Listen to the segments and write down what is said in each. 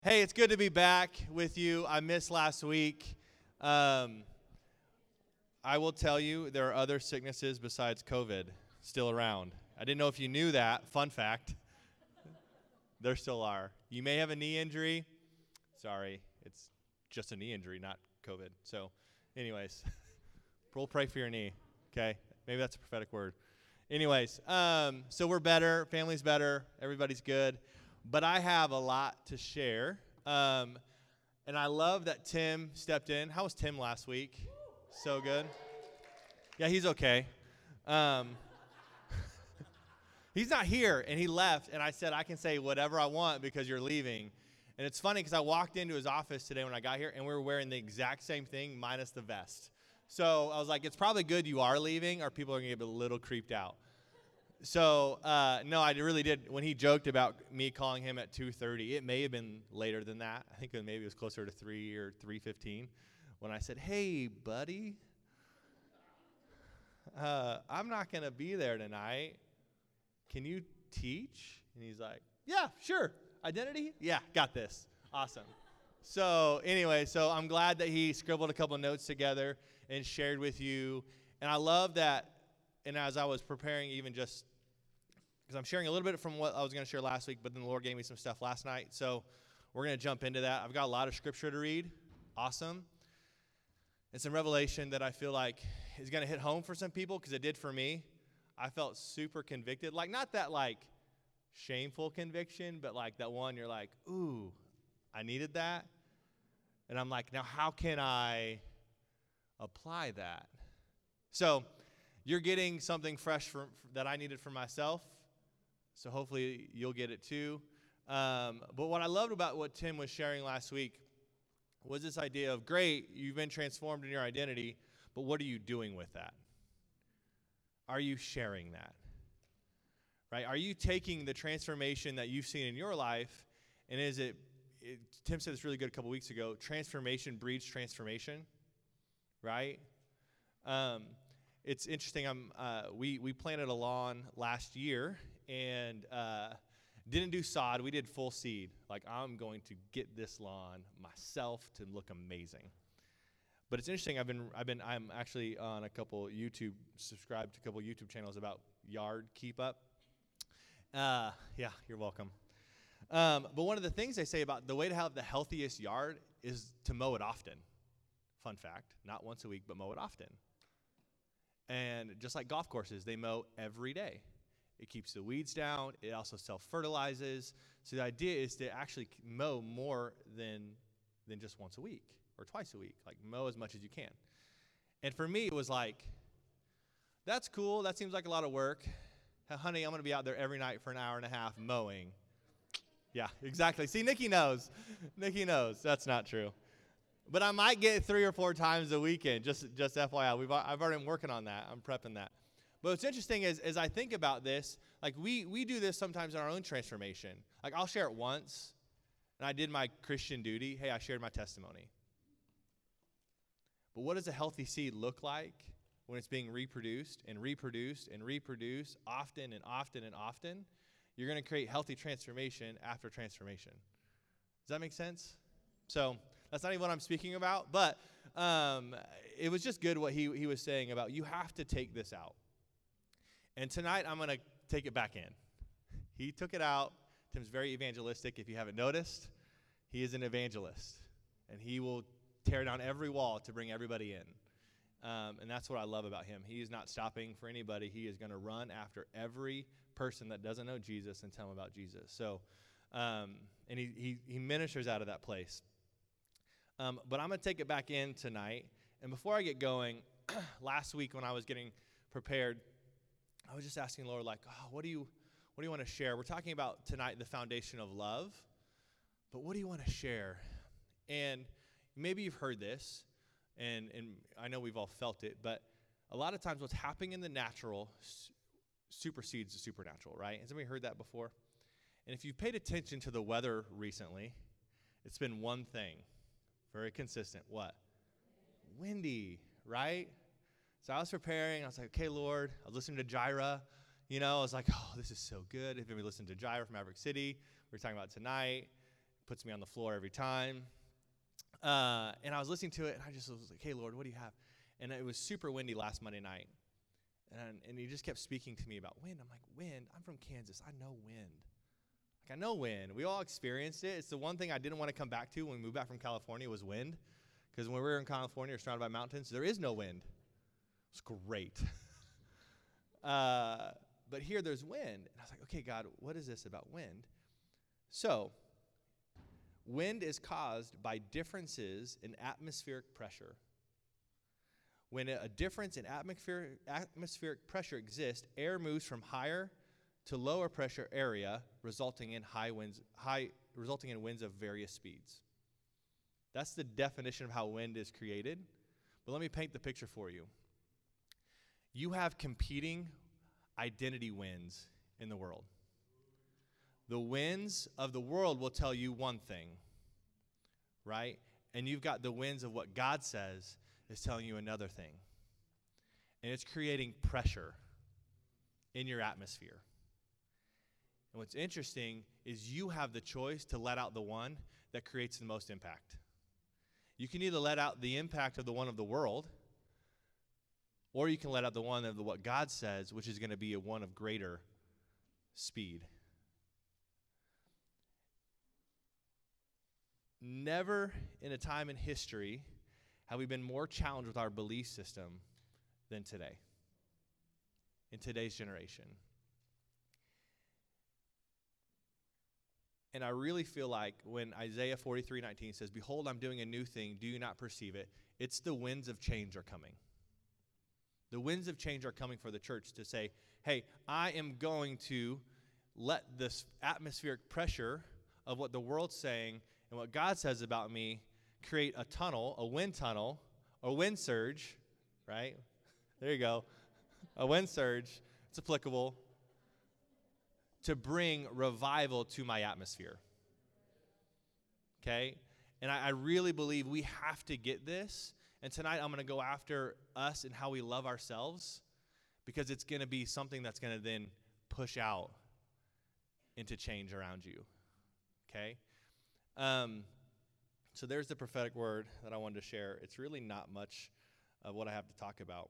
Hey, it's good to be back with you. I missed last week. Um, I will tell you, there are other sicknesses besides COVID still around. I didn't know if you knew that. Fun fact, there still are. You may have a knee injury. Sorry, it's just a knee injury, not COVID. So, anyways, we'll pray for your knee, okay? Maybe that's a prophetic word. Anyways, so we're better. Family's better. Everybody's good. But I have a lot to share. And I love that Tim stepped in. How was Tim last week? So good. Yeah, he's okay. Um, he's not here, and he left, and I said, I can say whatever I want because you're leaving. And it's funny because I walked into his office today when I got here, and we were wearing the exact same thing minus the vest. So I was like, it's probably good you are leaving, or people are going to get a little creeped out. So, no, I really did. When he joked about me calling him at 2:30, it may have been later than that. I think maybe it was closer to 3 or 3:15 when I said, hey, buddy, I'm not going to be there tonight. Can you teach? And he's like, yeah, sure. Identity? Yeah, got this. Awesome. So anyway, so I'm glad that he scribbled a couple of notes together and shared with you. And I love that. And as I was preparing, even just because I'm sharing a little bit from what I was going to share last week, but then the Lord gave me some stuff last night. So we're going to jump into that. I've got a lot of scripture to read. Awesome. It's in Revelation that I feel like is going to hit home for some people because it did for me. I felt super convicted. Like, not that, like, shameful conviction, but, like, that one you're like, ooh, I needed that. And I'm like, now how can I apply that? So you're getting something fresh that I needed for myself. So hopefully you'll get it too. But what I loved about what Tim was sharing last week was this idea of, great, you've been transformed in your identity, but what are you doing with that? Are you sharing that? Right? Are you taking the transformation that you've seen in your life, and Tim said this really good a couple weeks ago, transformation breeds transformation, right? It's interesting. We planted a lawn last year and didn't do sod. We did full seed. Like, I'm going to get this lawn myself to look amazing. But it's interesting. I'm actually on subscribed to a couple YouTube channels about yard keep up. Yeah, you're welcome. But one of the things they say about the way to have the healthiest yard is to mow it often. Fun fact, not once a week, but mow it often. And just like golf courses, they mow every day. It keeps the weeds down. It also self-fertilizes. So the idea is to actually mow more than just once a week or twice a week. Like, mow as much as you can. And for me, it was like, that's cool. That seems like a lot of work. Honey, I'm going to be out there every night for an hour and a half mowing. Yeah, exactly. See, Nikki knows. Nikki knows. That's not true. But I might get 3 or 4 times a weekend, just FYI. I've already been working on that. I'm prepping that. But what's interesting is, as I think about this, like, we do this sometimes in our own transformation. Like, I'll share it once, and I did my Christian duty. Hey, I shared my testimony. But what does a healthy seed look like when it's being reproduced and reproduced and reproduced often and often and often? You're going to create healthy transformation after transformation. Does that make sense? So that's not even what I'm speaking about, but it was just good what he was saying about you have to take this out. And tonight I'm going to take it back in. He took it out. Tim's very evangelistic. If you haven't noticed, he is an evangelist, and he will tear down every wall to bring everybody in. And that's what I love about him. He is not stopping for anybody. He is going to run after every person that doesn't know Jesus and tell them about Jesus. So, and he ministers out of that place. But I'm going to take it back in tonight. And before I get going, last week when I was getting prepared, I was just asking the Lord, like, what do you want to share? We're talking about tonight the foundation of love, but what do you want to share? And maybe you've heard this, and I know we've all felt it, but a lot of times what's happening in the natural supersedes the supernatural, right? Has anybody heard that before? And if you've paid attention to the weather recently, it's been one thing, very consistent. What? Windy, right? So I was preparing. I was like, okay, Lord. I was listening to Jireh. I was like, oh, this is so good. If anybody listened to Jireh from Maverick City, we were talking about tonight. puts me on the floor every time. And I was listening to it, and I just was like, hey, Lord, what do you have? And it was super windy last Monday night. And he just kept speaking to me about wind. I'm like, wind? I'm from Kansas. I know wind. Like, I know wind. We all experienced it. It's the one thing I didn't want to come back to when we moved back from California was wind. Because when we were in California, we're surrounded by mountains. There is no wind. It's great. But here there's wind. And I was like, okay, God, what is this about wind? So, wind is caused by differences in atmospheric pressure. When a difference in atmospheric pressure exists, air moves from higher to lower pressure area, resulting in winds of various speeds. That's the definition of how wind is created. But let me paint the picture for you. You have competing identity winds in the world. The winds of the world will tell you one thing, right? And you've got the winds of what God says is telling you another thing. And it's creating pressure in your atmosphere. And what's interesting is you have the choice to let out the one that creates the most impact. You can either let out the impact of the one of the world, or you can let out the one of what God says, which is going to be a one of greater speed. Never in a time in history have we been more challenged with our belief system than today, in today's generation. And I really feel like when Isaiah 43:19 says, behold, I'm doing a new thing, do you not perceive it? It's the winds of change are coming. The winds of change are coming for the church to say, hey, I am going to let this atmospheric pressure of what the world's saying and what God says about me create a tunnel, a wind tunnel, or wind surge, right? There you go. A wind surge. It's applicable to bring revival to my atmosphere. Okay? And I really believe we have to get this. And tonight I'm going to go after us and how we love ourselves, because it's going to be something that's going to then push out into change around you. Okay? So there's the prophetic word that I wanted to share. It's really not much of what I have to talk about.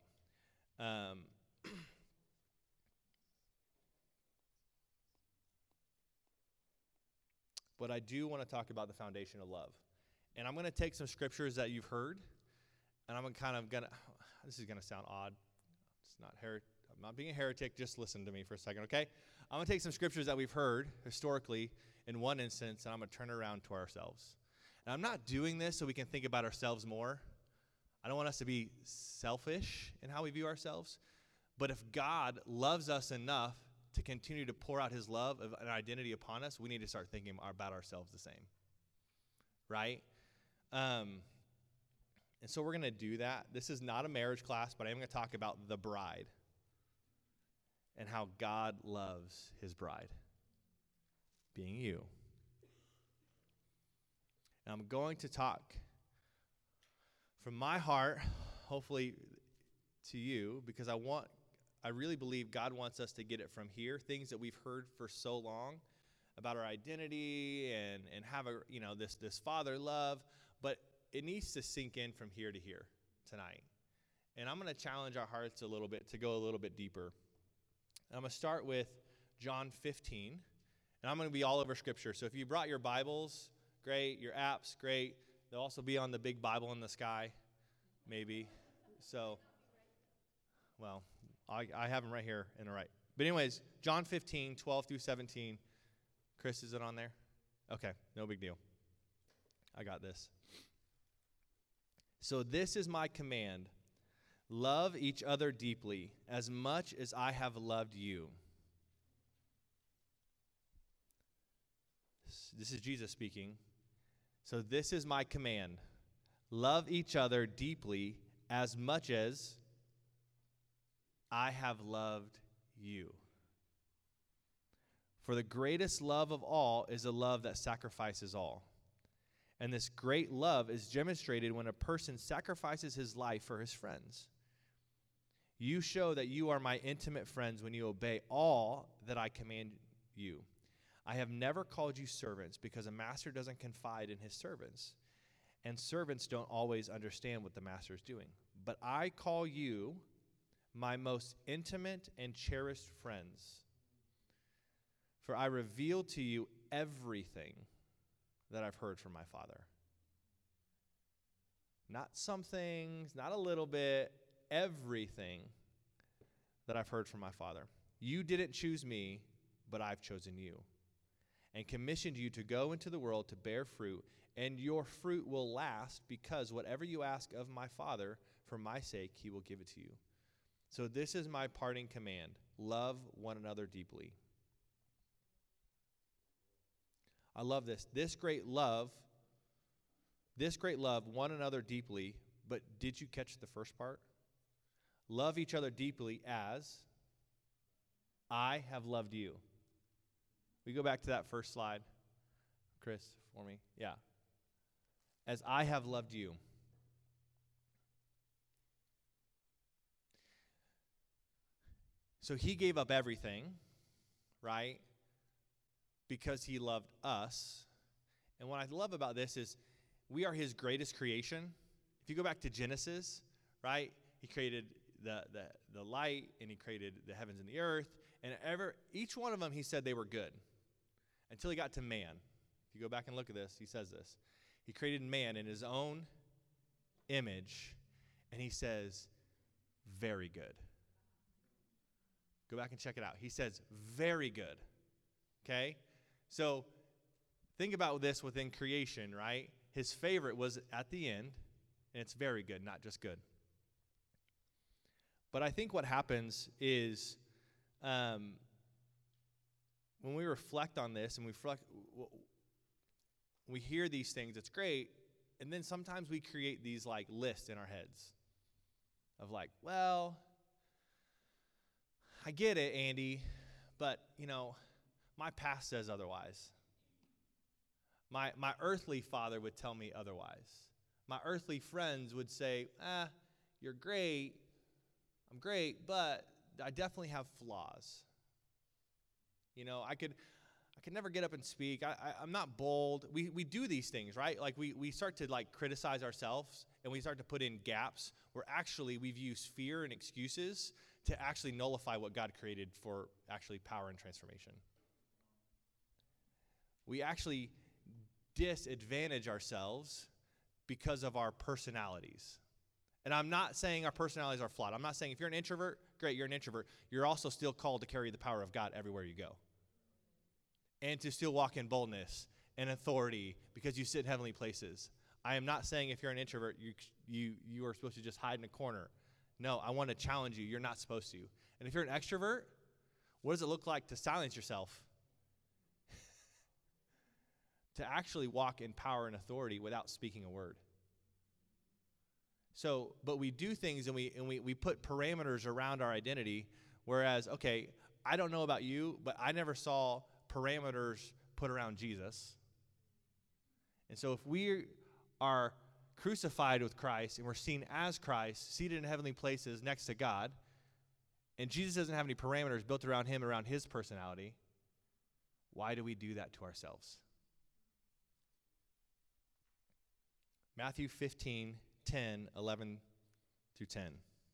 But I do want to talk about the foundation of love. And I'm going to take some scriptures that you've heard, and I'm this is going to sound odd. I'm not being a heretic. Just listen to me for a second, okay? I'm going to take some scriptures that we've heard historically in one instance, and I'm going to turn it around to ourselves. And I'm not doing this so we can think about ourselves more. I don't want us to be selfish in how we view ourselves. But if God loves us enough to continue to pour out his love and identity upon us, we need to start thinking about ourselves the same. Right? And so we're going to do that. This is not a marriage class, but I am going to talk about the bride and how God loves his bride, being you. And I'm going to talk from my heart, hopefully to you, because I really believe God wants us to get it from here, things that we've heard for so long about our identity and have this father love, but it needs to sink in from here to here tonight. And I'm going to challenge our hearts a little bit to go a little bit deeper. And I'm going to start with John 15, and I'm going to be all over Scripture. So if you brought your Bibles, great. Your apps, great. They'll also be on the big Bible in the sky, maybe. So, well, I have them right here in the right. But anyways, John 15, 12 through 17. Chris, is it on there? Okay, no big deal. I got this. So this is my command. Love each other deeply, as much as I have loved you. This is Jesus speaking. So this is my command. Love each other deeply, as much as I have loved you. For the greatest love of all is a love that sacrifices all. And this great love is demonstrated when a person sacrifices his life for his friends. You show that you are my intimate friends when you obey all that I command you. I have never called you servants because a master doesn't confide in his servants, and servants don't always understand what the master is doing. But I call you my most intimate and cherished friends, for I reveal to you everything that I've heard from my Father. Not some things, not a little bit, everything that I've heard from my Father. You didn't choose me, but I've chosen you and commissioned you to go into the world to bear fruit, and your fruit will last, because whatever you ask of my Father for my sake, he will give it to you. So this is my parting command: love one another deeply. I love this. This great love, one another deeply. But did you catch the first part? Love each other deeply as I have loved you. We go back to that first slide, Chris, for me. Yeah. As I have loved you. So he gave up everything, right? Because he loved us. And what I love about this is we are his greatest creation. If you go back to Genesis, right? He created the light, and he created the heavens and the earth. And each one of them, he said they were good until he got to man. If you go back and look at this, he says this. He created man in his own image, and he says, very good. Go back and check it out. He says, very good. Okay? So think about this within creation, right? His favorite was at the end, and it's very good, not just good. But I think what happens is when we reflect on this and we hear these things, it's great, and then sometimes we create these like lists in our heads of like, well, I get it, Andy, but, my past says otherwise. My earthly father would tell me otherwise. My earthly friends would say, you're great, I'm great, but I definitely have flaws. I could never get up and speak. I'm not bold. We do these things, right? Like we start to like criticize ourselves, and we start to put in gaps where actually we've used fear and excuses to actually nullify what God created for actually power and transformation. We actually disadvantage ourselves because of our personalities. And I'm not saying our personalities are flawed. I'm not saying if you're an introvert, great, you're an introvert. You're also still called to carry the power of God everywhere you go. And to still walk in boldness and authority because you sit in heavenly places. I am not saying if you're an introvert, you are supposed to just hide in a corner. No, I want to challenge you. You're not supposed to. And if you're an extrovert, what does it look like to silence yourself? To actually walk in power and authority without speaking a word. So, but we do things and we put parameters around our identity, whereas, okay, I don't know about you, but I never saw parameters put around Jesus. And so if we are crucified with Christ and we're seen as Christ, seated in heavenly places next to God, and Jesus doesn't have any parameters built around him, around his personality, why do we do that to ourselves? Matthew 15, 10, 11 through 10.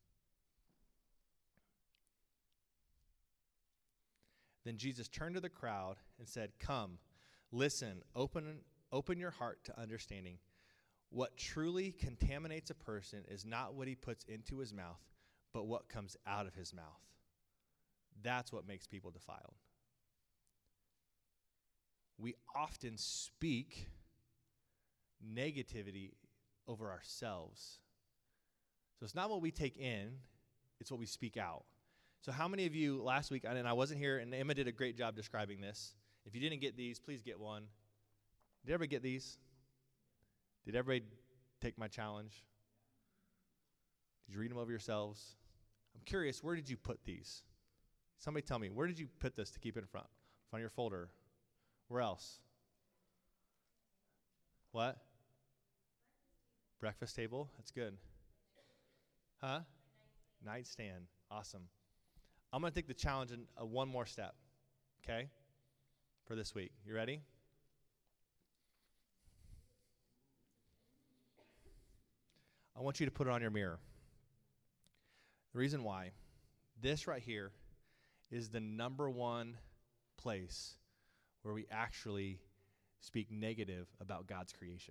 Then Jesus turned to the crowd and said, "Come, listen, open your heart to understanding. What truly contaminates a person is not what he puts into his mouth, but what comes out of his mouth. That's what makes people defiled." We often speak negativity over ourselves. So it's not what we take in, it's what we speak out. So how many of you last week, and I wasn't here, and Emma did a great job describing this. If you didn't get these, please get one. Did everybody get these? Did everybody take my challenge? Did you read them over yourselves? I'm curious, where did you put these? Somebody tell me, where did you put this to keep it in front of your folder? Where else? What? Breakfast table? That's good. Huh? Nightstand. Awesome. I'm going to take the challenge in one more step, okay? for this week. You ready? I want you to put it on your mirror. The reason why, this right here is the number one place where we actually speak negative about God's creation.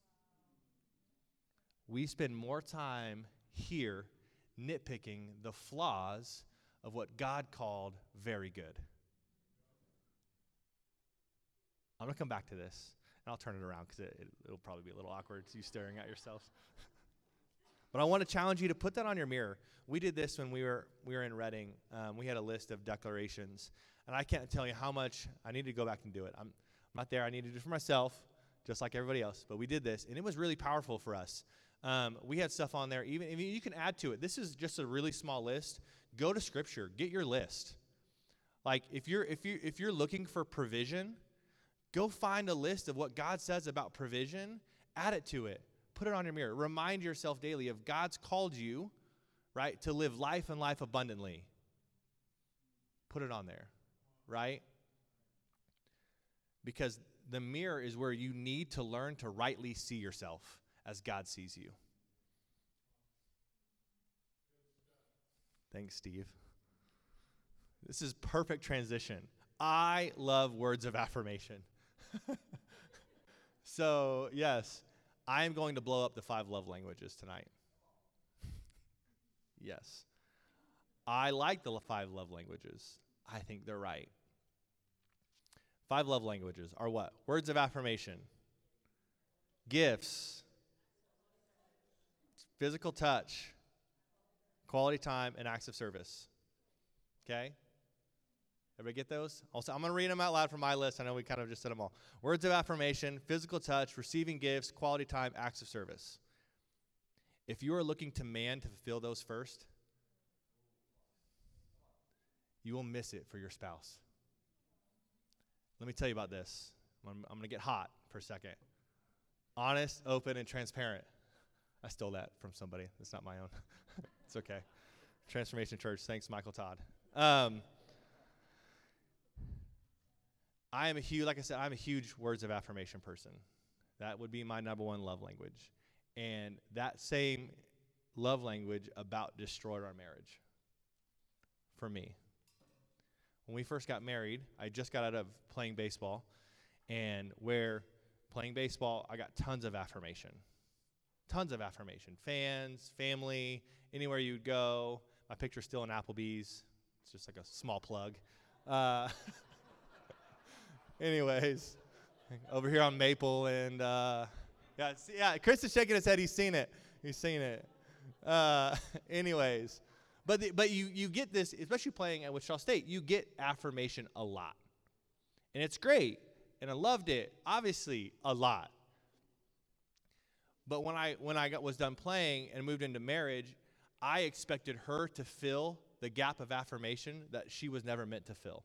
We spend more time here nitpicking the flaws of what God called very good. I'm going to come back to this, and I'll turn it around because it'll probably be a little awkward, you staring at yourselves. But I want to challenge you to put that on your mirror. We did this when we were in Reading. We had a list of declarations, and I can't tell you how much I need to go back and do it. I'm not there. I need to do it for myself, just like everybody else. But we did this, and it was really powerful for us. We had stuff on there. Even you can add to it. This is just a really small list. Go to Scripture. Get your list. Like if you're looking for provision, go find a list of what God says about provision. Add it to it. Put it on your mirror. Remind yourself daily of God's called you, right, to live life and life abundantly. Put it on there, right? Because the mirror is where you need to learn to rightly see yourself as God sees you. Thanks, Steve. This is perfect transition. I love words of affirmation. So, yes. I am going to blow up the 5 love languages tonight. Yes. I like the 5 love languages. I think they're right. 5 love languages are what? Words of affirmation. Gifts. Physical touch. Quality time and acts of service. Okay? Everybody get those? Also, I'm going to read them out loud from my list. I know we kind of just said them all. Words of affirmation, physical touch, receiving gifts, quality time, acts of service. If you are looking to man to fulfill those first, you will miss it for your spouse. Let me tell you about this. I'm going to get hot for a second. Honest, open, and transparent. I stole that from somebody. It's not my own. It's okay. Transformation Church. Thanks, Michael Todd. I am I'm a huge words of affirmation person. That would be my number one love language. And that same love language about destroyed our marriage for me. When we first got married, I just got out of playing baseball. And where playing baseball, I got tons of affirmation. Tons of affirmation. Fans, family, anywhere you'd go. My picture's still in Applebee's. It's just like a small plug. Anyways, over here on Maple and Chris is shaking his head. He's seen it. Anyways, but you get this, especially playing at Wichita State. You get affirmation a lot, and it's great, and I loved it. Obviously, a lot. But when I was done playing and moved into marriage, I expected her to fill the gap of affirmation that she was never meant to fill.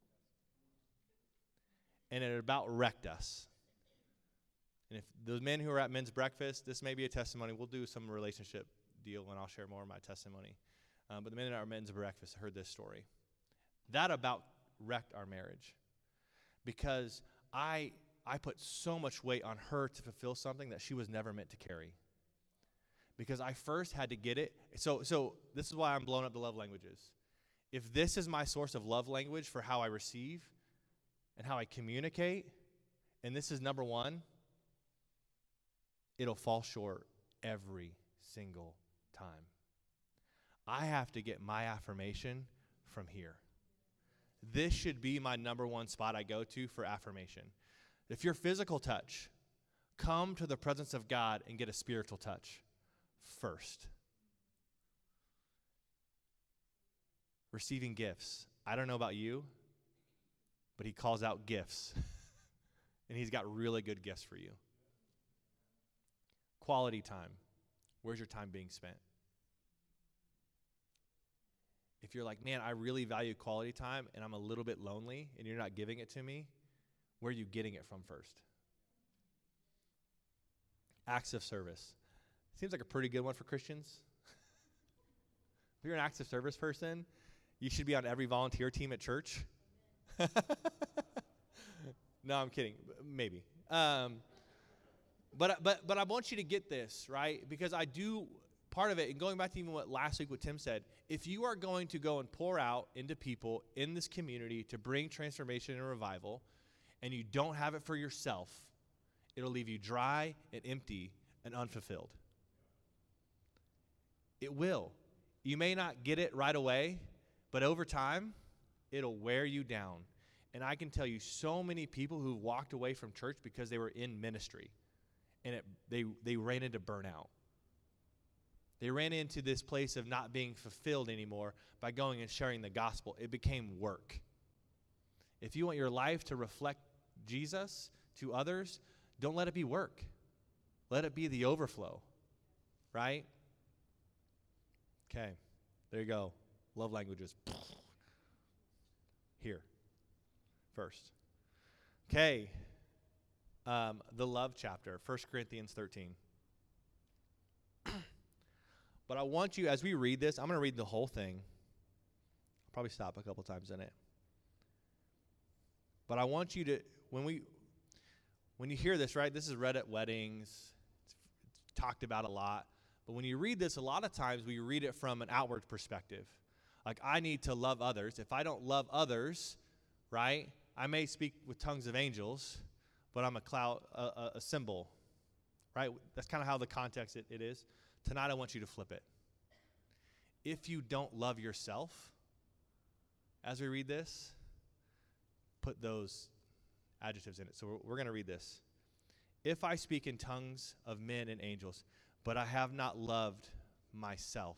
And it about wrecked us. And if those men who are at men's breakfast, this may be a testimony. We'll do some relationship deal, and I'll share more of my testimony. But the men at our men's breakfast heard this story. That about wrecked our marriage. Because I put so much weight on her to fulfill something that she was never meant to carry. Because I first had to get it. So this is why I'm blowing up the love languages. If this is my source of love language for how I receive and how I communicate, and this is number one, it'll fall short every single time. I have to get my affirmation from here. This should be my number one spot I go to for affirmation. If you're physical touch, come to the presence of God and get a spiritual touch first. Receiving gifts. I don't know about you, but he calls out gifts. And he's got really good gifts for you. Quality time. Where's your time being spent? If you're like, man, I really value quality time and I'm a little bit lonely and you're not giving it to me, where are you getting it from first? Acts of service. Seems like a pretty good one for Christians. If you're an acts of service person, you should be on every volunteer team at church. No, I'm kidding. Maybe. But I want you to get this, right? Because I do part of it, and going back to even what last week, what Tim said, if you are going to go and pour out into people in this community to bring transformation and revival, and you don't have it for yourself, it'll leave you dry and empty and unfulfilled. It will. You may not get it right away, but over time, it'll wear you down. And I can tell you so many people who walked away from church because they were in ministry, and they ran into burnout. They ran into this place of not being fulfilled anymore by going and sharing the gospel. It became work. If you want your life to reflect Jesus to others, don't let it be work. Let it be the overflow, right? Okay, there you go. Love languages. Here, first. Okay, the love chapter, 1 Corinthians 13. But I want you, as we read this, I'm going to read the whole thing. I'll probably stop a couple times in it. But I want you to, when you hear this, right, this is read at weddings. It's talked about a lot. But when you read this, a lot of times we read it from an outward perspective. Like, I need to love others. If I don't love others, right, I may speak with tongues of angels, but I'm a symbol, right? That's kind of how the context it is. Tonight I want you to flip it. If you don't love yourself, as we read this, put those adjectives in it. So we're going to read this. If I speak in tongues of men and angels, but I have not loved myself,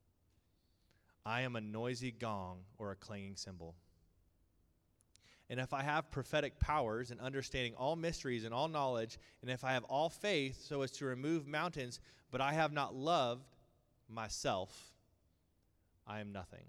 I am a noisy gong or a clanging cymbal. And if I have prophetic powers and understanding all mysteries and all knowledge, and if I have all faith so as to remove mountains, but I have not loved myself, I am nothing.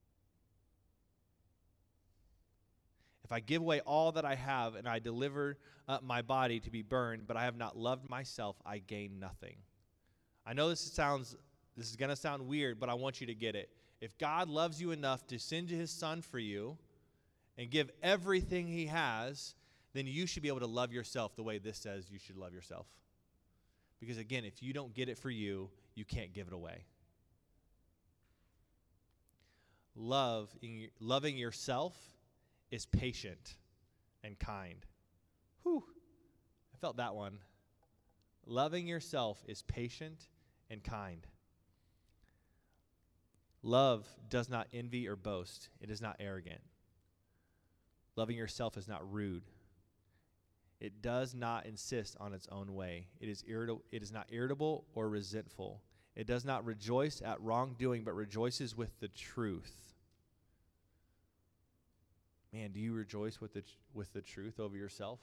If I give away all that I have and I deliver up my body to be burned, but I have not loved myself, I gain nothing. I know this is going to sound weird, but I want you to get it. If God loves you enough to send his son for you and give everything he has, then you should be able to love yourself the way this says you should love yourself. Because again, if you don't get it for you, you can't give it away. Loving yourself is patient and kind. Whew, I felt that one. Loving yourself is patient and kind. Love does not envy or boast. It is not arrogant. Loving yourself is not rude. It does not insist on its own way. It is not irritable or resentful. It does not rejoice at wrongdoing, but rejoices with the truth. Man, do you rejoice with the truth over yourself?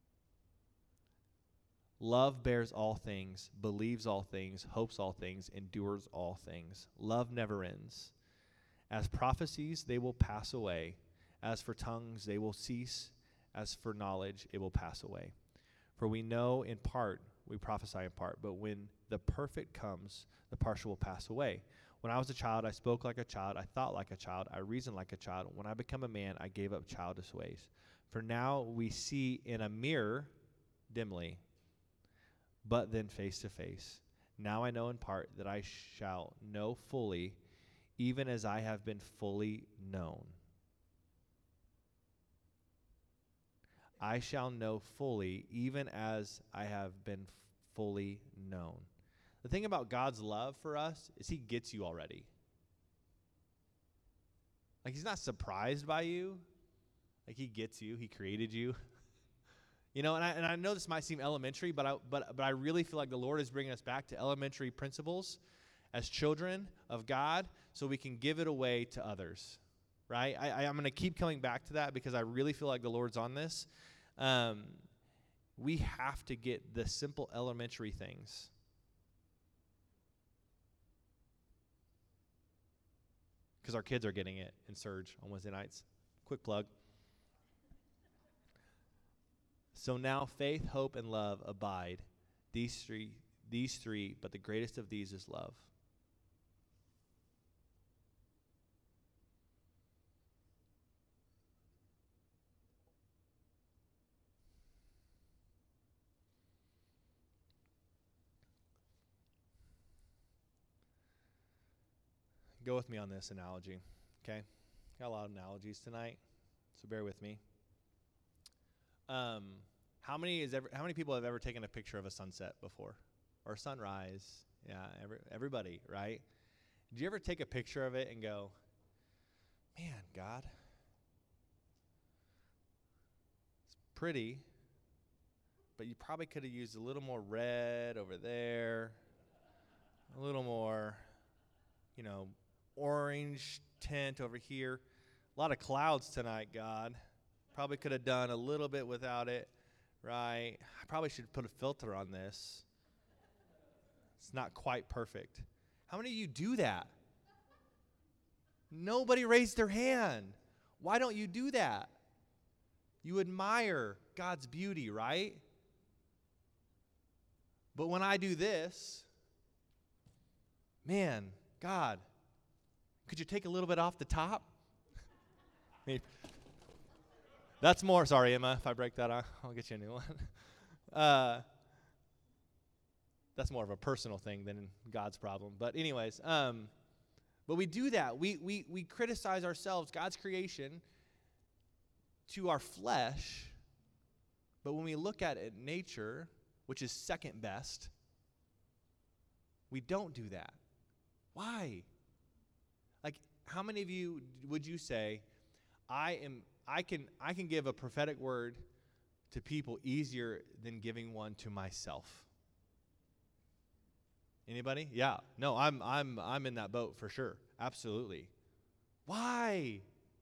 Love bears all things, believes all things, hopes all things, endures all things. Love never ends. As prophecies, they will pass away. As for tongues, they will cease. As for knowledge, it will pass away. For we know in part, we prophesy in part, but when the perfect comes, the partial will pass away. When I was a child, I spoke like a child, I thought like a child, I reasoned like a child. When I become a man, I gave up childish ways. For now we see in a mirror dimly, but then face to face. Now I know in part that I shall know fully, even as I have been fully known. I shall know fully, even as I have been fully known. The thing about God's love for us is he gets you already. Like, he's not surprised by you. Like, he gets you. He created you. You know, and I know this might seem elementary, but I really feel like the Lord is bringing us back to elementary principles as children of God so we can give it away to others, right? I'm going to keep coming back to that because I really feel like the Lord's on this. We have to get the simple elementary things. Because our kids are getting it in Surge on Wednesday nights. Quick plug. So now faith, hope, and love abide. These three, but the greatest of these is love. Go with me on this analogy, okay? Got a lot of analogies tonight, so bear with me. How many people have ever taken a picture of a sunset before, or a sunrise? Yeah, everybody, right? Did you ever take a picture of it and go, man, God, it's pretty, but you probably could have used a little more red over there, a little more, orange tint over here. A lot of clouds tonight, God. Probably could have done a little bit without it, right? I probably should put a filter on this. It's not quite perfect. How many of you do that? Nobody raised their hand. Why don't you do that? You admire God's beauty, right? But when I do this, man, God, could you take a little bit off the top? That's more. Sorry, Emma, if I break that off, I'll get you a new one. That's more of a personal thing than God's problem. But anyways, but we do that. We criticize ourselves, God's creation, to our flesh. But when we look at it, nature, which is second best, we don't do that. Why? Like, how many of you would you say, I can give a prophetic word to people easier than giving one to myself? Anybody? Yeah. No, I'm in that boat for sure. Absolutely. Why?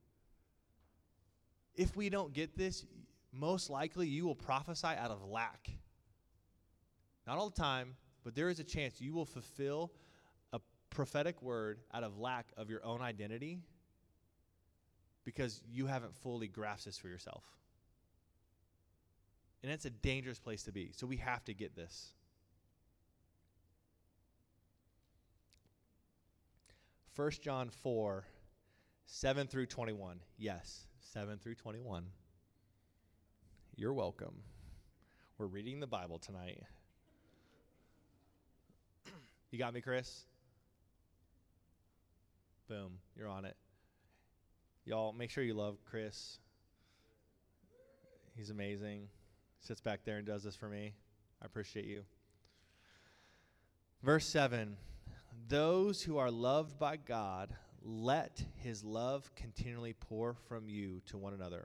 If we don't get this, most likely you will prophesy out of lack. Not all the time, but there is a chance you will fulfill a prophetic word out of lack of your own identity because you haven't fully grasped this for yourself. And it's a dangerous place to be. So we have to get this. 1 John 4, 7 through 21. Yes, 7 through 21. You're welcome. We're reading the Bible tonight. You got me, Chris? Boom, you're on it. Y'all, make sure you love Chris. He's amazing. Sits back there and does this for me. I appreciate you. Verse 7. Those who are loved by God, let his love continually pour from you to one another.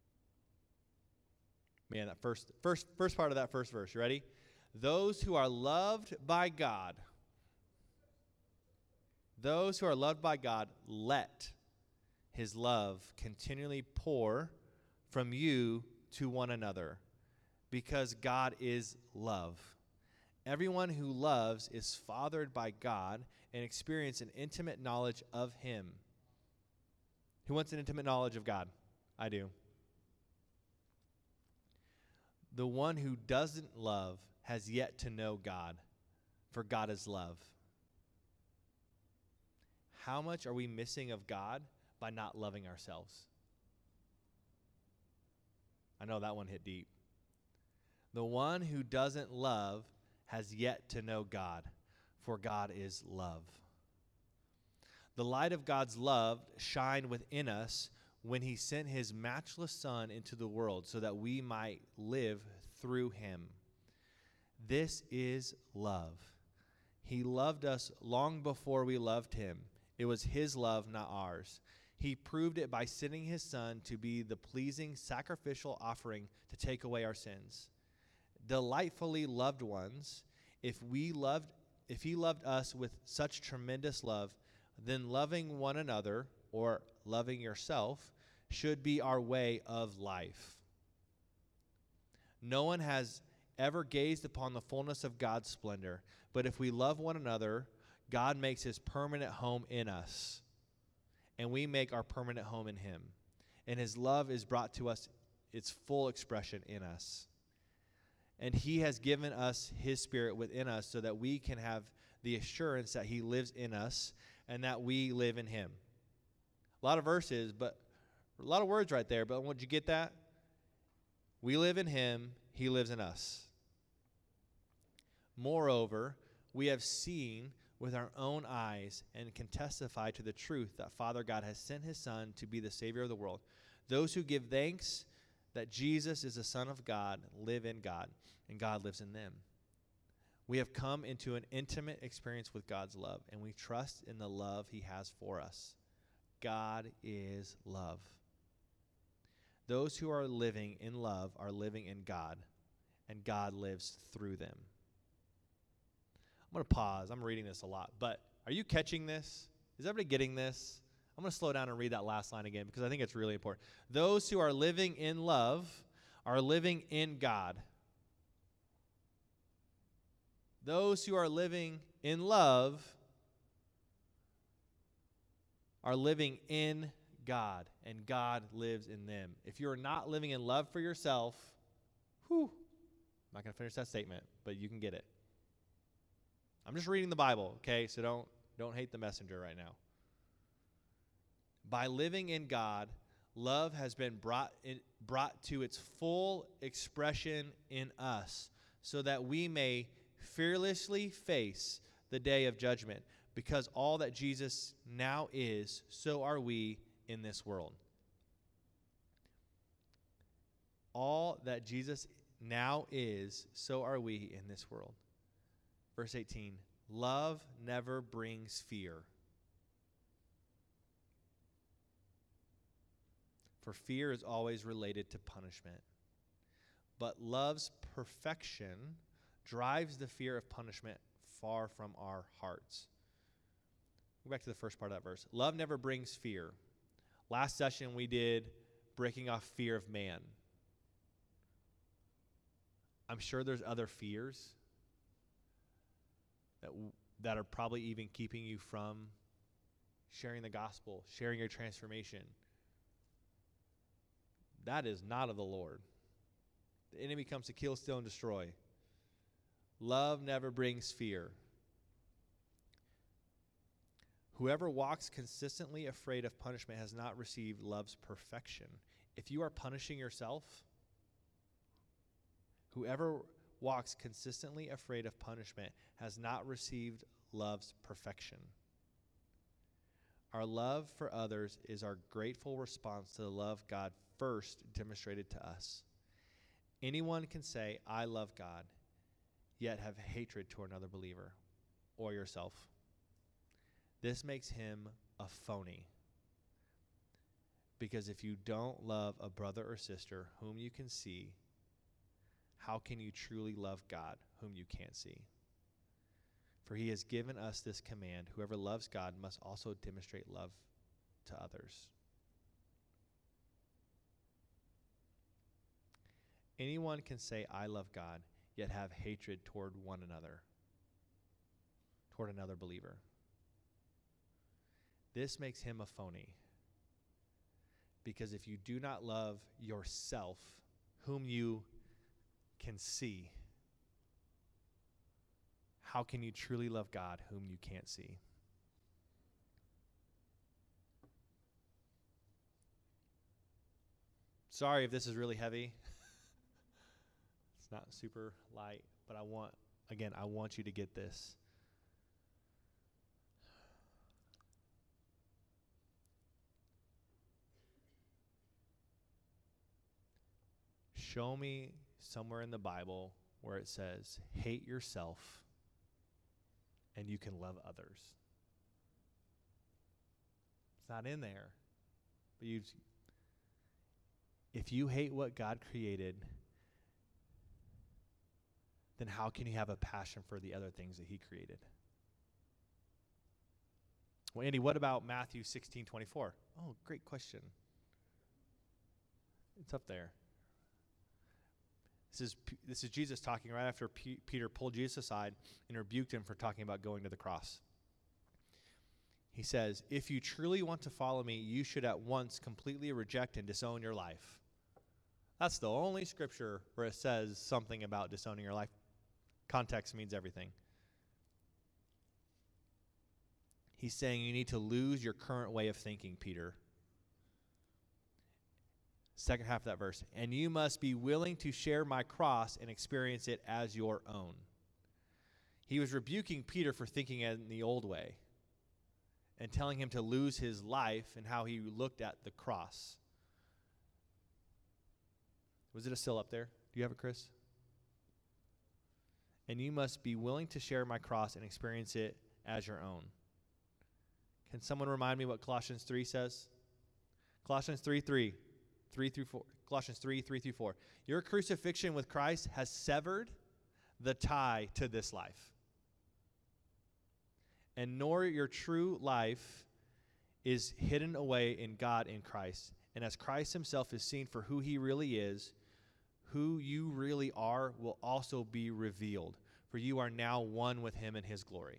Man, that first part of that first verse, you ready? Those who are loved by God, let his love continually pour from you to one another, because God is love. Everyone who loves is fathered by God and experiences an intimate knowledge of him. Who wants an intimate knowledge of God? I do. The one who doesn't love has yet to know God, for God is love. How much are we missing of God by not loving ourselves? I know that one hit deep. The one who doesn't love has yet to know God, for God is love. The light of God's love shined within us when he sent his matchless Son into the world so that we might live through him. This is love. He loved us long before we loved him. It was his love, not ours. He proved it by sending his Son to be the pleasing sacrificial offering to take away our sins. Delightfully loved ones, if he loved us with such tremendous love, then loving one another, or loving yourself, should be our way of life. No one has ever gazed upon the fullness of God's splendor, but if we love one another, God makes his permanent home in us, and we make our permanent home in him. And his love is brought to us, its full expression in us. And he has given us his Spirit within us so that we can have the assurance that he lives in us and that we live in him. A lot of verses, but a lot of words right there. But did you get that? We live in him, he lives in us. Moreover, we have seen with our own eyes and can testify to the truth that Father God has sent his Son to be the Savior of the world. Those who give thanks that Jesus is the Son of God live in God, and God lives in them. We have come into an intimate experience with God's love, and we trust in the love he has for us. God is love. Those who are living in love are living in God, and God lives through them. I'm going to pause. I'm reading this a lot, but are you catching this? Is everybody getting this? I'm going to slow down and read that last line again because I think it's really important. Those who are living in love are living in God. Those who are living in love are living in God, and God lives in them. If you're not living in love for yourself, I'm not going to finish that statement, but you can get it. I'm just reading the Bible, okay? So don't hate the messenger right now. By living in God, love has been brought to its full expression in us, so that we may fearlessly face the day of judgment. Because all that Jesus now is, so are we in this world. All that Jesus now is, so are we in this world. Verse 18, love never brings fear. For fear is always related to punishment. But love's perfection drives the fear of punishment far from our hearts. Go back to the first part of that verse. Love never brings fear. Last session we did breaking off fear of man. I'm sure there's other fears that are probably even keeping you from sharing the gospel, sharing your transformation. That is not of the Lord. The enemy comes to kill, steal, and destroy. Love never brings fear. Whoever walks consistently afraid of punishment has not received love's perfection. If you are punishing yourself, whoever walks consistently afraid of punishment has not received love's perfection. Our love for others is our grateful response to the love God first demonstrated to us. Anyone can say, I love God, yet have hatred toward another believer or yourself. This makes him a phony. Because if you don't love a brother or sister whom you can see, how can you truly love God whom you can't see? For he has given us this command: whoever loves God must also demonstrate love to others. Anyone can say, I love God, yet have hatred toward one another, toward another believer. This makes him a phony. Because if you do not love yourself, whom you can see, how can you truly love God whom you can't see? Sorry if this is really heavy. It's not super light, but I want you to get this. Show me somewhere in the Bible where it says, hate yourself and you can love others. It's not in there. But if you hate what God created, then how can you have a passion for the other things that he created? Well, Andy, what about Matthew 16:24? Oh, great question. It's up there. This is Jesus talking right after Peter pulled Jesus aside and rebuked him for talking about going to the cross. He says, if you truly want to follow me, you should at once completely reject and disown your life. That's the only scripture where it says something about disowning your life. Context means everything. He's saying you need to lose your current way of thinking, Peter. Second half of that verse. And you must be willing to share my cross and experience it as your own. He was rebuking Peter for thinking in the old way and telling him to lose his life and how he looked at the cross. Was it still up there? Do you have it, Chris? And you must be willing to share my cross and experience it as your own. Can someone remind me what Colossians 3 says? Colossians 3 through 4. Colossians 3 through 4. Your crucifixion with Christ has severed the tie to this life. And nor your true life is hidden away in God in Christ. And as Christ himself is seen for who he really is, who you really are will also be revealed. For you are now one with him in his glory.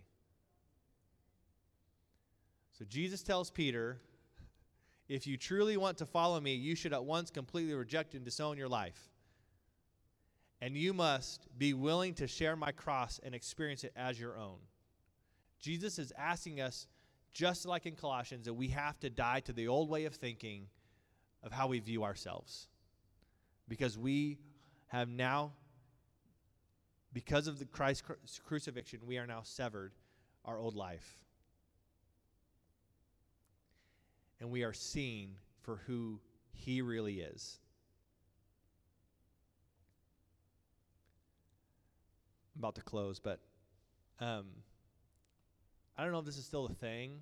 So Jesus tells Peter, if you truly want to follow me, you should at once completely reject and disown your life. And you must be willing to share my cross and experience it as your own. Jesus is asking us, just like in Colossians, that we have to die to the old way of thinking of how we view ourselves. Because we have now, because of the Christ crucifixion, we are now severed our old life. And we are seen for who he really is. I'm about to close, but I don't know if this is still a thing.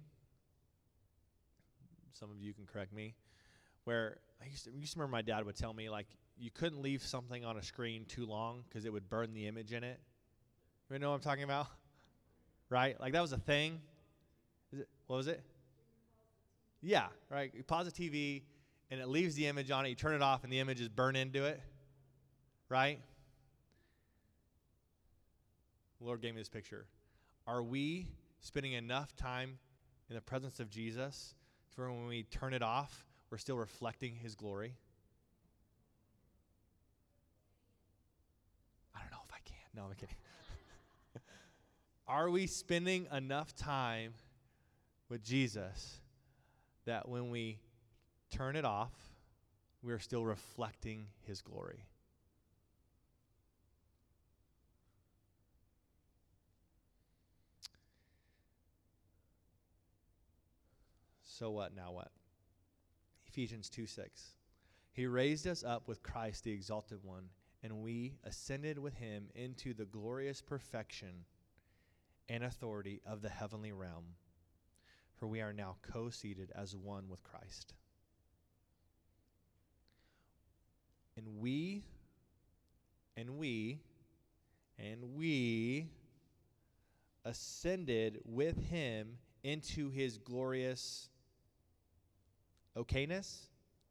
Some of you can correct me. Where I used to remember my dad would tell me, like, you couldn't leave something on a screen too long because it would burn the image in it. You know what I'm talking about? Right? Like, that was a thing. What was it? Yeah, right. You pause the TV, and it leaves the image on it. You turn it off, and the images burn into it. Right? The Lord gave me this picture. Are we spending enough time in the presence of Jesus for when we turn it off, we're still reflecting his glory? I don't know if I can. No, I'm kidding. Are we spending enough time with Jesus that when we turn it off, we're still reflecting his glory? So what, now what? Ephesians 2:6. He raised us up with Christ, the exalted one, and we ascended with him into the glorious perfection and authority of the heavenly realm. For we are now co-seated as one with Christ. And we ascended with him into his glorious okayness?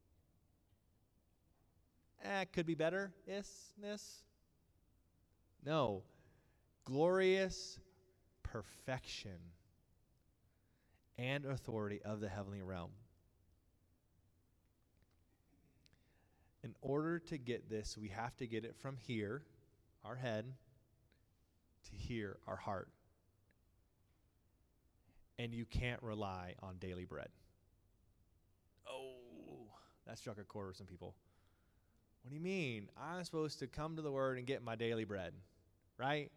Could be better. Isness? No. Glorious perfection and authority of the heavenly realm. In order to get this, we have to get it from here, our head, to here, our heart. And you can't rely on daily bread. Oh, that struck a chord with some people. What do you mean? I'm supposed to come to the Word and get my daily bread, right?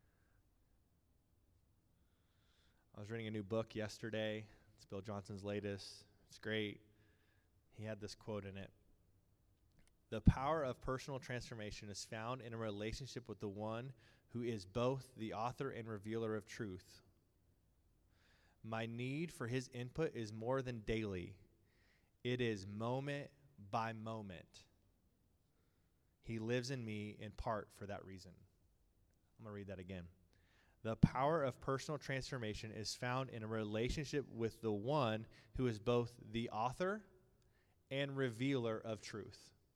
I was reading a new book yesterday. It's Bill Johnson's latest. It's great. He had this quote in it. The power of personal transformation is found in a relationship with the one who is both the author and revealer of truth. My need for his input is more than daily. It is moment by moment. He lives in me in part for that reason. I'm going to read that again. The power of personal transformation is found in a relationship with the one who is both the author and revealer of truth.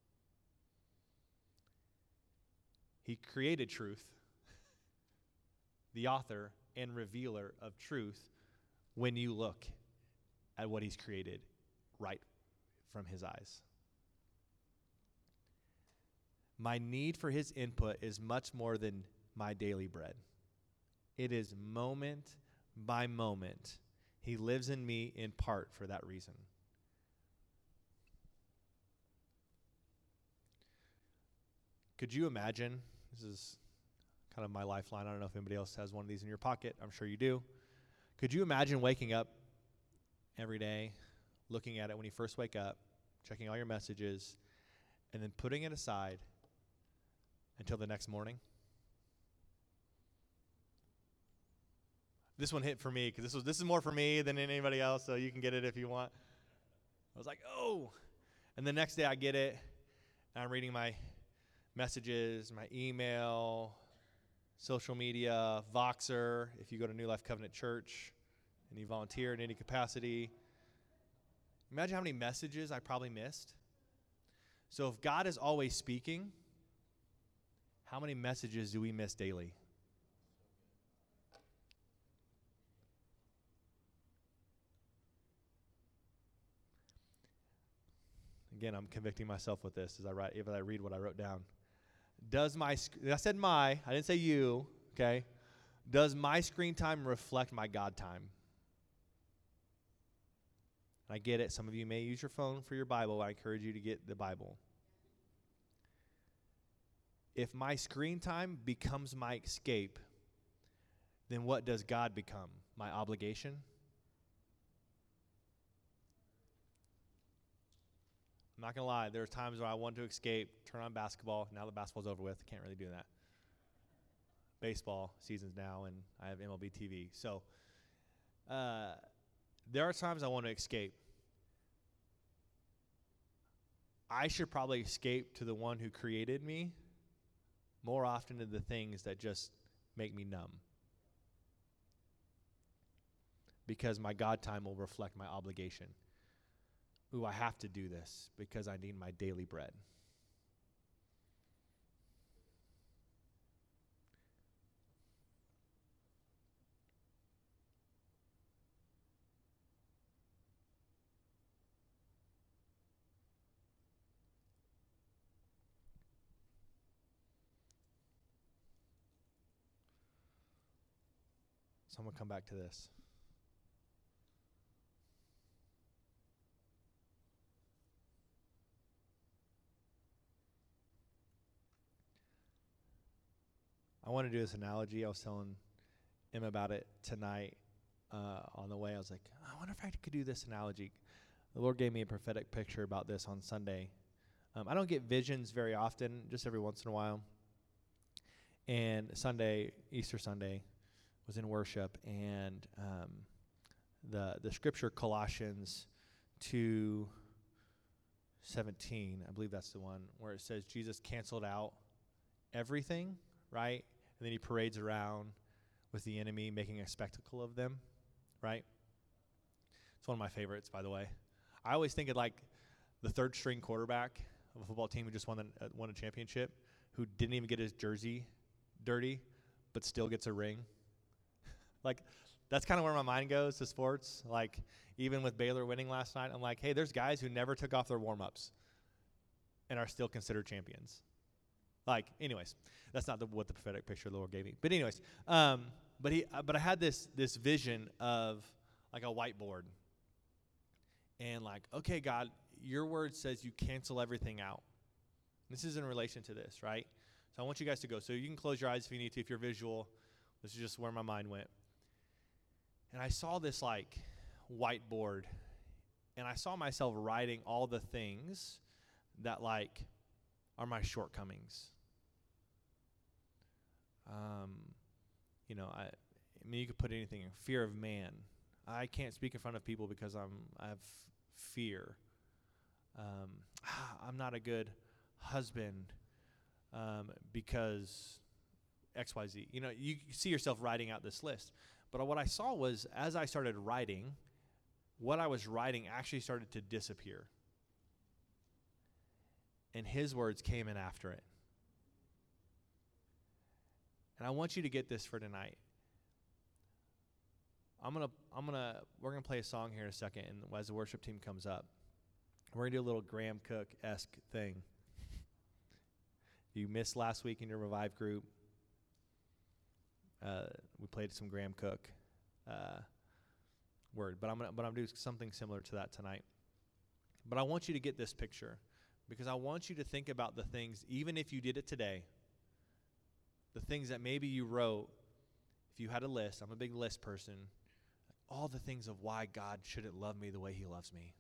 He created truth, the author and revealer of truth, when you look at what he's created right from his eyes. My need for his input is much more than my daily bread. It is moment by moment. He lives in me in part for that reason. Could you imagine, this is kind of my lifeline. I don't know if anybody else has one of these in your pocket. I'm sure you do. Could you imagine waking up every day, looking at it when you first wake up, checking all your messages, and then putting it aside until the next morning? This one hit for me because this is more for me than anybody else, so you can get it if you want. I was like, oh. And the next day I get it, and I'm reading my messages, my email, social media, Voxer, if you go to New Life Covenant Church and you volunteer in any capacity. Imagine how many messages I probably missed. So if God is always speaking, how many messages do we miss daily? Again, I'm convicting myself with this as I read what I wrote down. I didn't say you, okay? Does my screen time reflect my God time? I get it. Some of you may use your phone for your Bible. I encourage you to get the Bible. If my screen time becomes my escape, then what does God become? My obligation? I'm not going to lie. There are times where I want to escape, turn on basketball. Now the basketball's over with. Can't really do that. Baseball season's now, and I have MLB TV. So there are times I want to escape. I should probably escape to the one who created me more often than the things that just make me numb. Because my God time will reflect my obligation. Ooh, I have to do this because I need my daily bread. So I'm going to come back to this. I want to do this analogy. I was telling him about it tonight on the way. I was like, I wonder if I could do this analogy. The Lord gave me a prophetic picture about this on Sunday. I don't get visions very often, just every once in a while. And Easter Sunday, was in worship, and the scripture Colossians 2:17, I believe that's the one, where it says Jesus canceled out everything, right? And then he parades around with the enemy, making a spectacle of them, right? It's one of my favorites, by the way. I always think of like the third string quarterback of a football team who just won a championship, who didn't even get his jersey dirty, but still gets a ring. Like, that's kind of where my mind goes to sports. Like, even with Baylor winning last night, I'm like, hey, there's guys who never took off their warm-ups and are still considered champions. Like, anyways, that's not what the prophetic picture the Lord gave me. But anyways, but I had this vision of like a whiteboard. And like, okay, God, your word says you cancel everything out. This is in relation to this, right? So I want you guys to go. So you can close your eyes if you need to, if you're visual. This is just where my mind went. And I saw this like whiteboard, and I saw myself writing all the things that like are my shortcomings. I mean, you could put anything in. Fear of man. I can't speak in front of people because I have fear. I'm not a good husband because XYZ. You see yourself writing out this list. But what I saw was, as I started writing, what I was writing actually started to disappear. And his words came in after it. And I want you to get this for tonight. We're gonna play a song here in a second, and as the worship team comes up, we're gonna do a little Graham Cook-esque thing. You missed last week in your Revive group. We played some Graham Cook word, but I'm gonna do something similar to that tonight. But I want you to get this picture, because I want you to think about the things, even if you did it today, the things that maybe you wrote, if you had a list, I'm a big list person, all the things of why God shouldn't love me the way he loves me.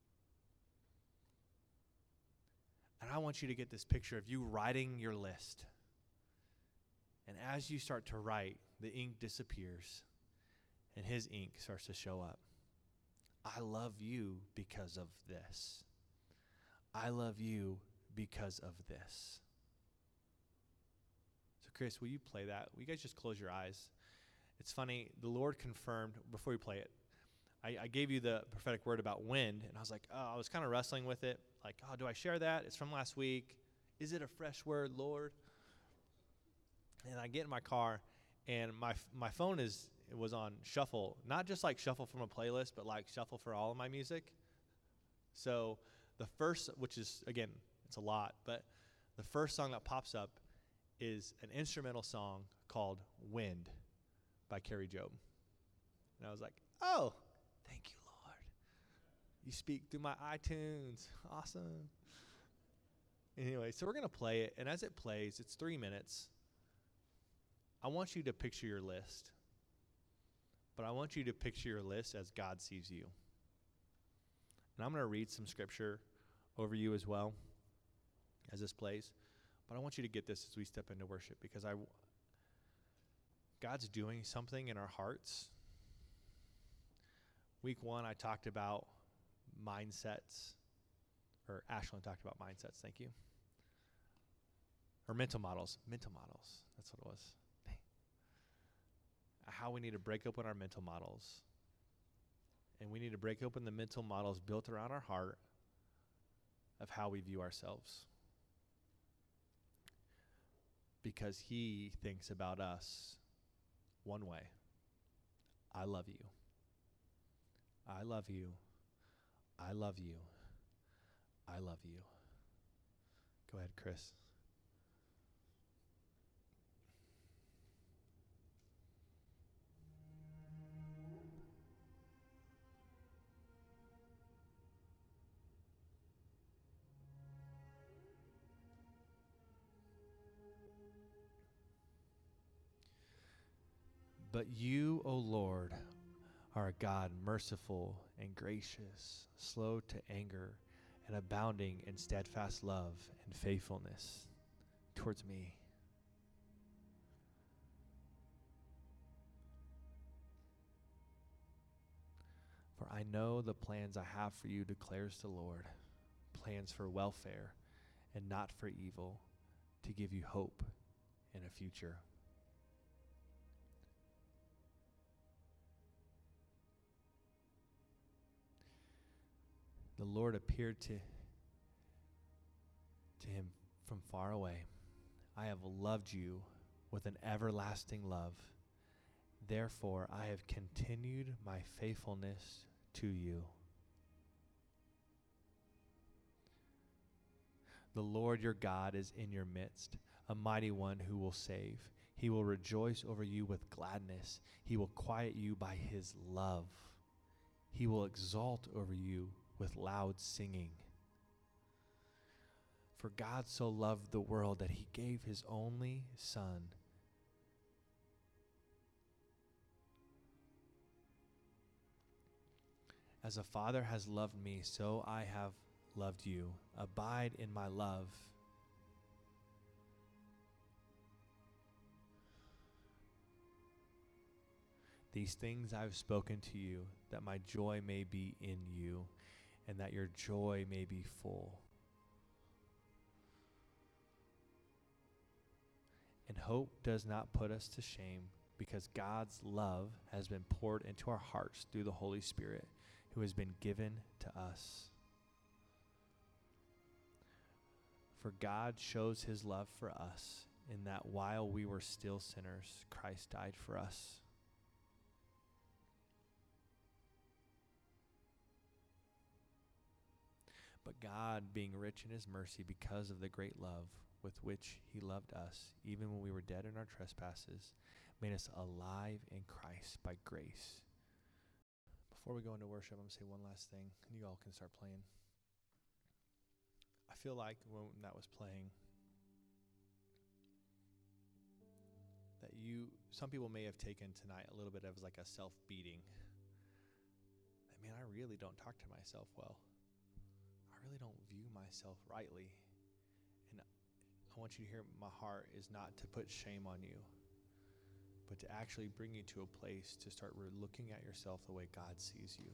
And I want you to get this picture of you writing your list. And as you start to write, the ink disappears and his ink starts to show up. I love you because of this. I love you because of this. So Chris, will you play that? Will you guys just close your eyes? It's funny, the Lord confirmed, before we play it, I gave you the prophetic word about wind, and I was like, oh, I was kind of wrestling with it. Like, oh, do I share that? It's from last week. Is it a fresh word, Lord? And I get in my car, and my phone was on shuffle, not just like shuffle from a playlist, but like shuffle for all of my music. So the first, which is, again, it's a lot, but the first song that pops up is an instrumental song called Wind by Carrie Job. And I was like, oh, thank you, Lord. You speak through my iTunes. Awesome. Anyway, so we're going to play it. And as it plays, it's 3 minutes. I want you to picture your list. But I want you to picture your list as God sees you. And I'm going to read some scripture over you as well as this plays. But I want you to get this as we step into worship, because God's doing something in our hearts. Week 1, I talked about mindsets, or Ashlyn talked about mindsets, thank you. Or mental models. That's what it was. How we need to break open our mental models. And we need to break open the mental models built around our heart of how we view ourselves. Because he thinks about us one way. I love you. I love you. I love you. I love you. Go ahead, Chris. But you, O Lord, are a God merciful and gracious, slow to anger, and abounding in steadfast love and faithfulness towards me. For I know the plans I have for you, declares the Lord, plans for welfare and not for evil, to give you hope and a future. The Lord appeared to him from far away. I have loved you with an everlasting love. Therefore, I have continued my faithfulness to you. The Lord your God is in your midst, a mighty one who will save. He will rejoice over you with gladness. He will quiet you by his love. He will exalt over you with loud singing. For God so loved the world that he gave his only Son, as a Father has loved me, so I have loved you. Abide in my love. These things I have spoken to you, that my joy may be in you, and that your joy may be full. And hope does not put us to shame, because God's love has been poured into our hearts through the Holy Spirit, who has been given to us. For God shows his love for us, in that while we were still sinners, Christ died for us. But God, being rich in his mercy, because of the great love with which he loved us, even when we were dead in our trespasses, made us alive in Christ by grace. Before we go into worship, I'm going to say one last thing. You all can start playing. I feel like when that was playing, some people may have taken tonight a little bit of like a self-beating. That, man, I really don't talk to myself well. I really don't view myself rightly. And I want you to hear my heart is not to put shame on you, but to actually bring you to a place to start looking at yourself the way God sees you.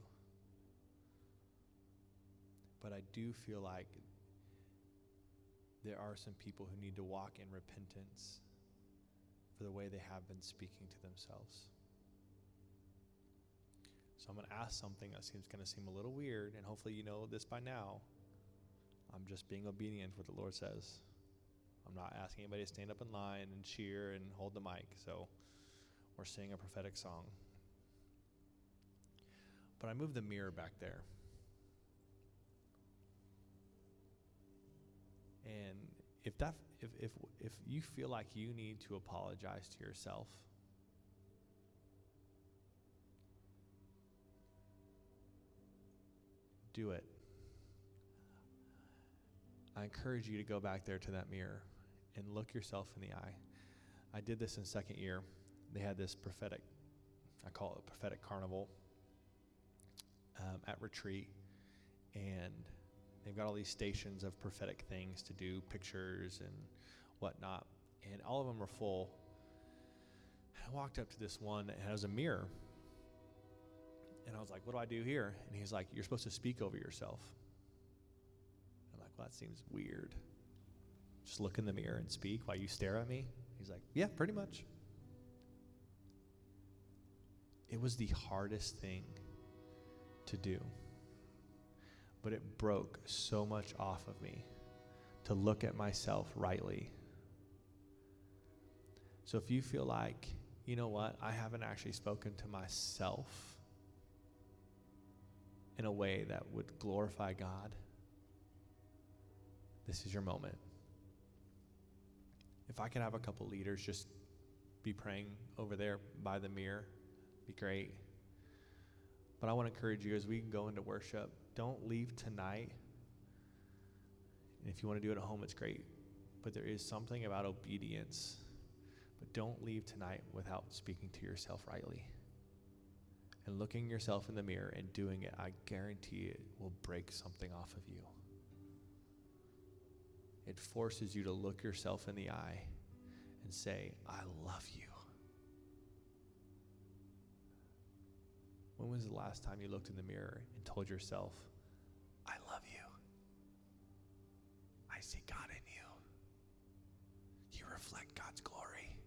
But I do feel like there are some people who need to walk in repentance for the way they have been speaking to themselves. So I'm going to ask something that seems going to seem a little weird, and hopefully you know this by now. I'm just being obedient to what the Lord says. I'm not asking anybody to stand up in line and cheer and hold the mic, so we're singing a prophetic song. But I moved the mirror back there. And if you feel like you need to apologize to yourself, do it. I encourage you to go back there to that mirror and look yourself in the eye. I did this in second year. They had this prophetic, I call it a prophetic carnival at retreat, and they've got all these stations of prophetic things to do, pictures and whatnot, and all of them are full. I walked up to this one that has a mirror, and I was like, what do I do here? And he's like, you're supposed to speak over yourself. I'm like, well, that seems weird. Just look in the mirror and speak while you stare at me? He's like, yeah, pretty much. It was the hardest thing to do. But it broke so much off of me to look at myself rightly. So if you feel like, you know what, I haven't actually spoken to myself in a way that would glorify God, this is your moment. If I could have a couple leaders just be praying over there by the mirror, be great. But I want to encourage you as we go into worship, don't leave tonight. And if you want to do it at home, it's great. But there is something about obedience. But don't leave tonight without speaking to yourself rightly. And looking yourself in the mirror and doing it, I guarantee it will break something off of you. It forces you to look yourself in the eye and say, I love you. When was the last time you looked in the mirror and told yourself, I love you. I see God in you. You reflect God's glory.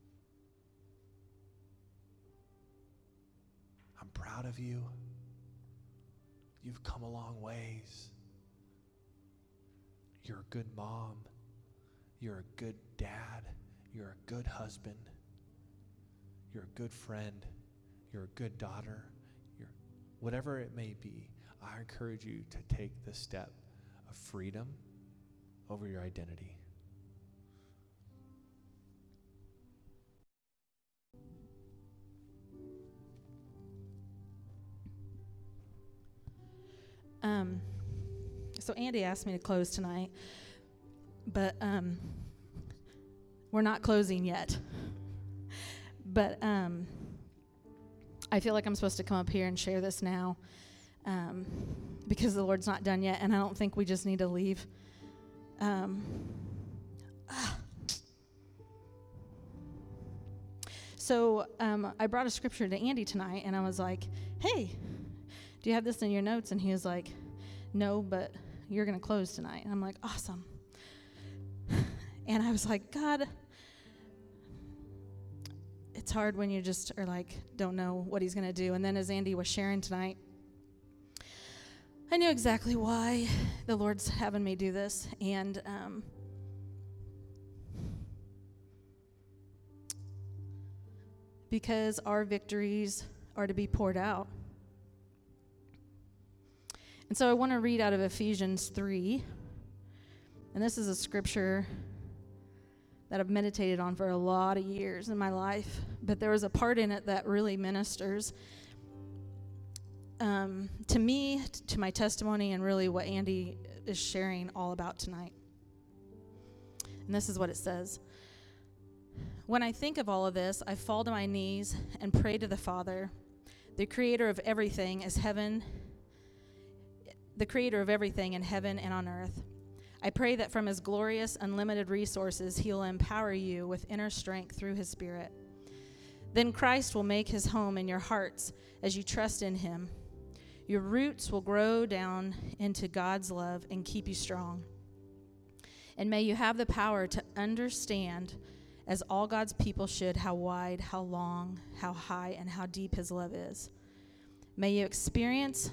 I'm proud of you. You've come a long ways. You're a good mom. You're a good dad. You're a good husband. You're a good friend. You're a good daughter. Whatever it may be, I encourage you to take the step of freedom over your identity. So Andy asked me to close tonight, but we're not closing yet. But I feel like I'm supposed to come up here and share this now because the Lord's not done yet, and I don't think we just need to leave. So I brought a scripture to Andy tonight, and I was like, hey, do you have this in your notes? And he was like, no, but you're going to close tonight. And I'm like, awesome. And I was like, God, it's hard when you just are like, don't know what he's going to do. And then as Andy was sharing tonight, I knew exactly why the Lord's having me do this. And because our victories are to be poured out. And so I want to read out of Ephesians 3. And this is a scripture that I've meditated on for a lot of years in my life. But there was a part in it that really ministers to me, to my testimony, and really what Andy is sharing all about tonight. And this is what it says. When I think of all of this, I fall to my knees and pray to the Father, the creator of everything in heaven and on earth. I pray that from his glorious, unlimited resources, he will empower you with inner strength through his Spirit. Then Christ will make his home in your hearts as you trust in him. Your roots will grow down into God's love and keep you strong. And may you have the power to understand, as all God's people should, how wide, how long, how high, and how deep his love is. May you experience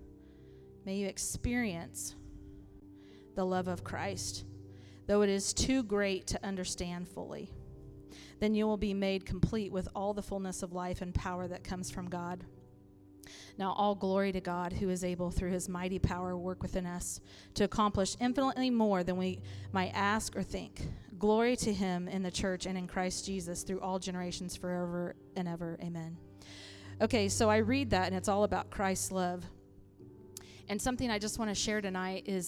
the love of Christ, though it is too great to understand fully. Then you will be made complete with all the fullness of life and power that comes from God. Now all glory to God, who is able through his mighty power work within us to accomplish infinitely more than we might ask or think. Glory to him in the church and in Christ Jesus through all generations forever and ever. Amen. Okay, so I read that, and it's all about Christ's love. And something I just want to share tonight is,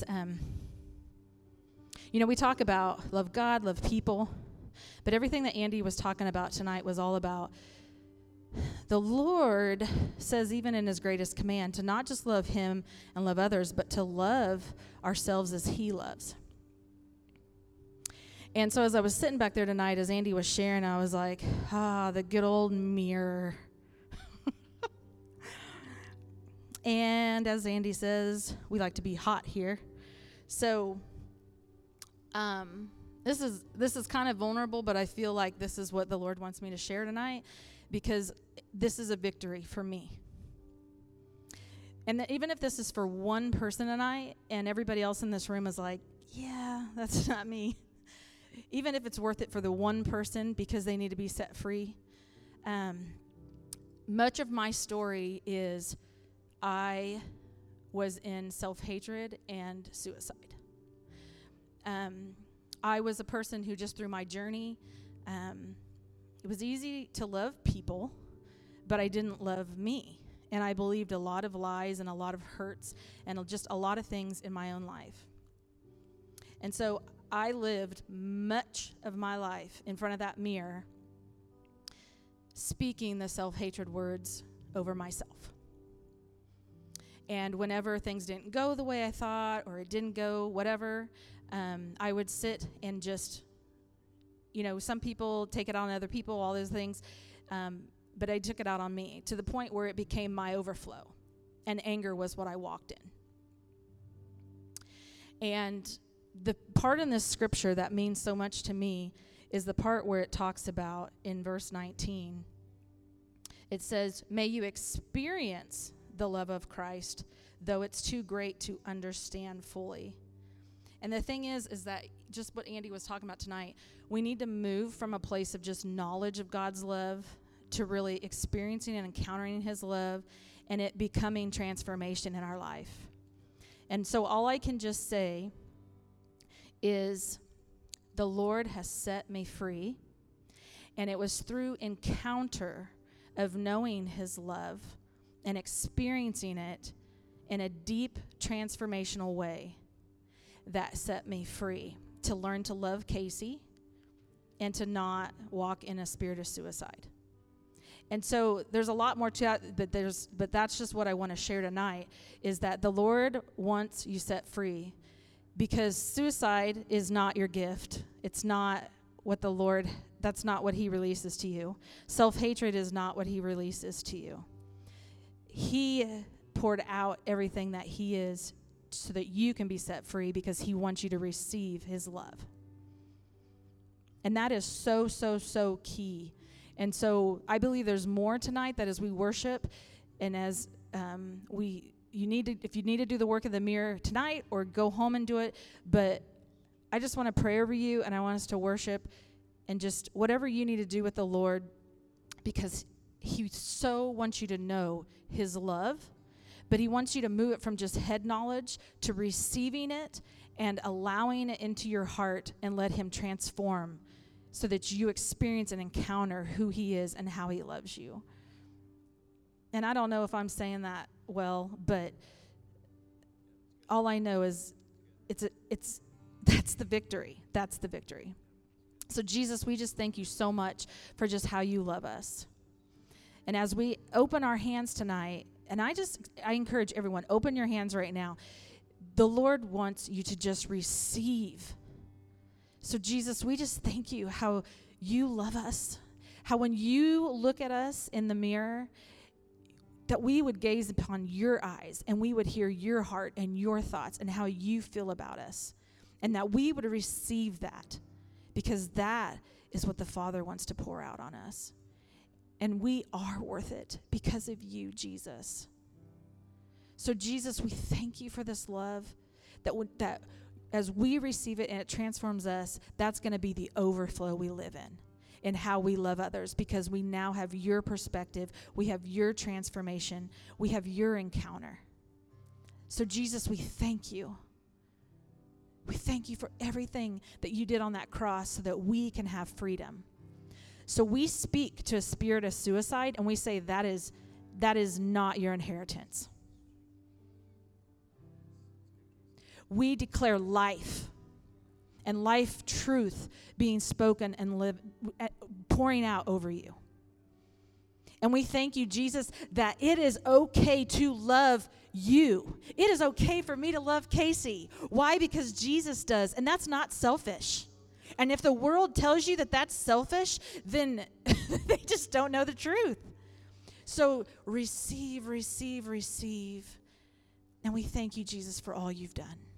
we talk about love God, love people, but everything that Andy was talking about tonight was all about the Lord says, even in his greatest command, to not just love him and love others, but to love ourselves as he loves. And so as I was sitting back there tonight, as Andy was sharing, I was like, the good old mirror. And as Andy says, we like to be hot here. So this is kind of vulnerable, but I feel like this is what the Lord wants me to share tonight, because this is a victory for me. And even if this is for one person tonight, and everybody else in this room is like, yeah, that's not me. Even if it's worth it for the one person because they need to be set free. Much of my story is I was in self-hatred and suicide. I was a person who just through my journey, it was easy to love people, but I didn't love me. And I believed a lot of lies and a lot of hurts and just a lot of things in my own life. And so I lived much of my life in front of that mirror, speaking the self-hatred words over myself. And whenever things didn't go the way I thought, or it didn't go whatever, I would sit and just, some people take it on other people, all those things, but I took it out on me to the point where it became my overflow, and anger was what I walked in. And the part in this scripture that means so much to me is the part where it talks about in verse 19. It says, may you experience the love of Christ, though it's too great to understand fully. And the thing is that just what Andy was talking about tonight, we need to move from a place of just knowledge of God's love to really experiencing and encountering his love and it becoming transformation in our life. And so all I can just say is the Lord has set me free, and it was through encounter of knowing his love and experiencing it in a deep transformational way that set me free to learn to love Casey and to not walk in a spirit of suicide. And so there's a lot more to that, but that's just what I want to share tonight, is that the Lord wants you set free, because suicide is not your gift. It's not what that's not what he releases to you. Self-hatred is not what he releases to you. He poured out everything that he is so that you can be set free, because he wants you to receive his love. And that is so, so, so key. And so I believe there's more tonight, that as we worship and as if you need to do the work of the mirror tonight or go home and do it, but I just want to pray over you, and I want us to worship and just whatever you need to do with the Lord, because he so wants you to know his love, but he wants you to move it from just head knowledge to receiving it and allowing it into your heart and let him transform so that you experience and encounter who he is and how he loves you. And I don't know if I'm saying that well, but all I know is that's the victory. That's the victory. So Jesus, we just thank you so much for just how you love us. And as we open our hands tonight, and I encourage everyone, open your hands right now. The Lord wants you to just receive. So Jesus, we just thank you how you love us, how when you look at us in the mirror, that we would gaze upon your eyes and we would hear your heart and your thoughts and how you feel about us, and that we would receive that, because that is what the Father wants to pour out on us. And we are worth it because of you, Jesus. So Jesus, we thank you for this love, that as we receive it and it transforms us, that's going to be the overflow we live in and how we love others, because we now have your perspective, we have your transformation, we have your encounter. So Jesus, we thank you. We thank you for everything that you did on that cross so that we can have freedom. So we speak to a spirit of suicide and we say that is not your inheritance. We declare life and life truth being spoken and pouring out over you. And we thank you, Jesus, that it is okay to love you. It is okay for me to love Casey. Why? Because Jesus does, and that's not selfish. And if the world tells you that that's selfish, then they just don't know the truth. So receive, receive, receive. And we thank you, Jesus, for all you've done.